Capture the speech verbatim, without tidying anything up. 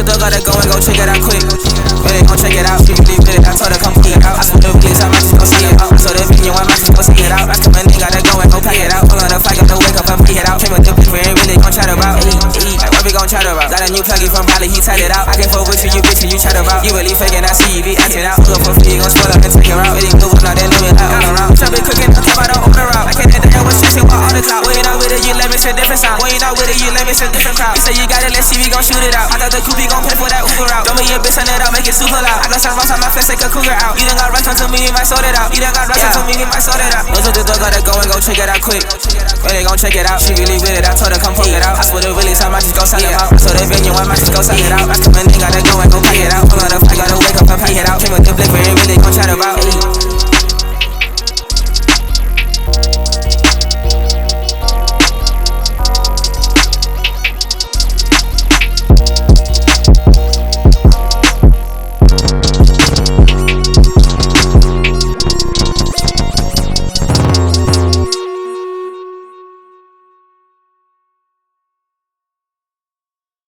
dog, gotta go and go check it out quick. Really gon' check it out, she really with it. I told her come pick it out. I swear the police, I might just go see it out. So the venue, I might just go see it out. I come in, gotta go and go pack it out. Pull on the flight, gotta wake up and pick it out. Came with the bitch, we ain't really gon' chat about. Like what we gon' chat about? Got a new plugin from Bali, he tied it out. I can fuck with you, you bitch, and you chat about. You really faking, I see you be acting out. Pull up for free, gon' spoil up and take it out. Really good, now they know it out all around. Chop it cooking, I'm top, I don't open around. I can't hit the air with shit, all the cloud. When you not with it, you let me shit different sound. When you not with it, you let me shit different crowd. You say you got it, let's see, we gon' shoot it out. I thought the coupe gon' pay for that Uber out. Don't be a bitch, turn it out, make it super loud. I got some rocks on my face, take a cougar out. You done got rocks onto me, you might sort it out. You done got rocks onto me, you might sort it out. Those are the dog, gotta go and go check it out quick. When they gon' check it out, she really with it. I told her come poke it out. I swear the release, I might just go sell it out. So the venue, I might just go sell it out. I come in, gotta go and go pack it out. Pull on the flight, gotta wake up and pack it out. Came with the blick, we ain't really gon' chat about.